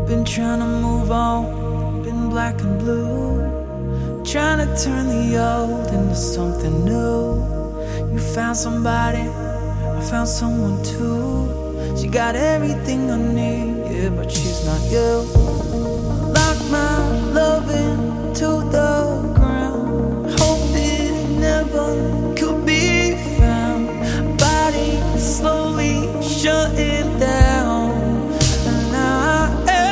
Been trying to move on, been black and blue, trying to turn the old into something new. You found somebody, I found someone too. She got everything I need, yeah, but she's not you. I locked my love into the ground, hope it never could be found. Body slowly shutting down, and now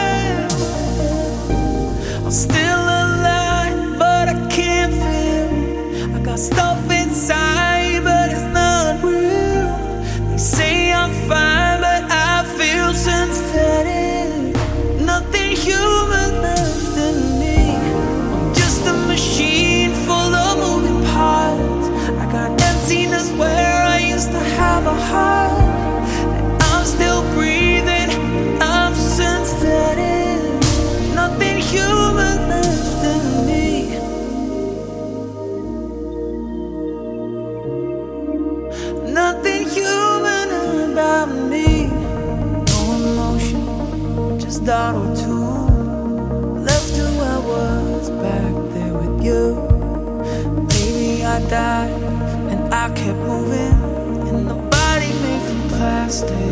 I'm still alive, but I can't feel. I got stuff inside, but it's not real. They say I'm fine, but I feel synthetic. Nothing human left in me. I'm just a machine full of moving parts. I got emptiness where I used to have a heart. And I'm still breathing, I'm synthetic. Nothing human left in me. Nothing human about me. No emotion, just auto-tune. Left who I was back there with you. Maybe I died and I kept moving in the body made from plastic.